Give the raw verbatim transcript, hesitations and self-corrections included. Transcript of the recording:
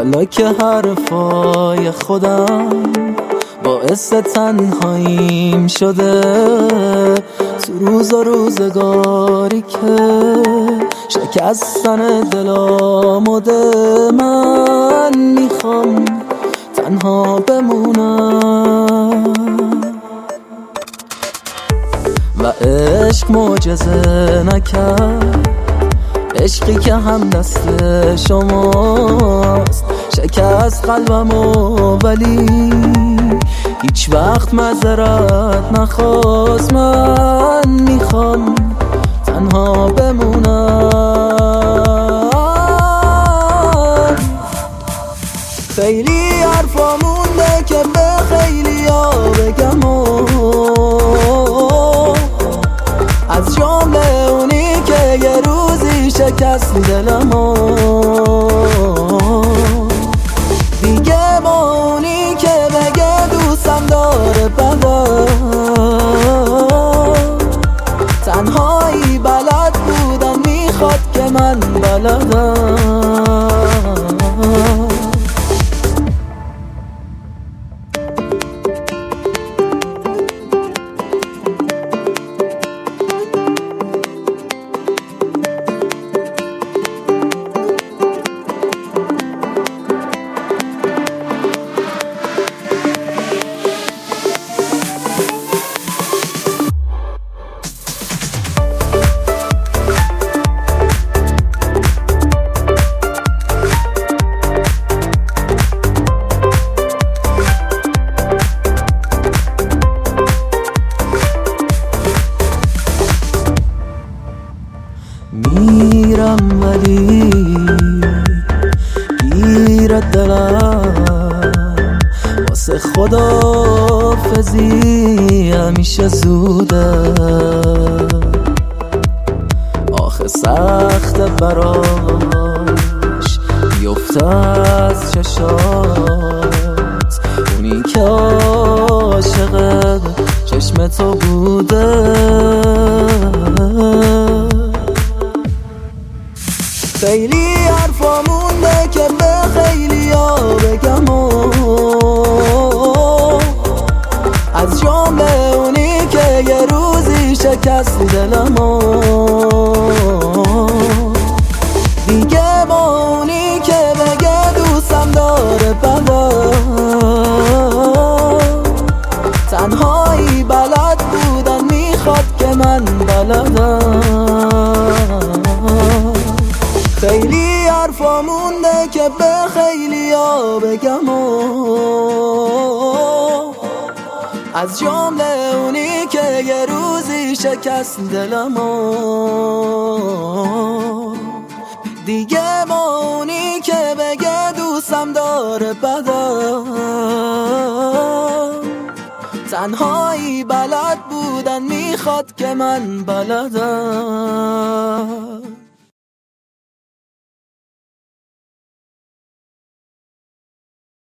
حالا که حرفای خودم باعث تنهاییم شده، تو روز و روزگاری که شکستن دلامده، من میخوام تنها بمونم و عشق معجزه نکرد، عشقی که هم دست شماست شکست قلبمو ولی هیچ وقت معذرت نخواست. من میخوام تنها بمونم. خیلی حرفا مونده که به خیلی ها بگم و از جمله اونی که یه روزی شکست دلمو، دیگه با اونی که بگه دوستم داره بدا، تنهایی بلد بودم میخواد که من بلدم. میرم ولی گیرت دلم، واسه خداحافظی همیشه زوده، آخه سخت براش بیفته از چشات، اونی که عاشق چشم تو بوده. خیلی حرفا مونده که به خیلی ها بگم و از جمله اونی که یه روزی شکست دلمو، دیگه با اونی که بگه دوستم داره بدا، تنهایی بلد بودن میخواد که من بلدم. خیلی حرفا مونده که به خیلی ها بگم و از جمله اونی که یه روزی شکست دلمو، دیگه با اونی که بگه دوستم داره بدا، تنهایی بلد بودن میخواد که من بلدم.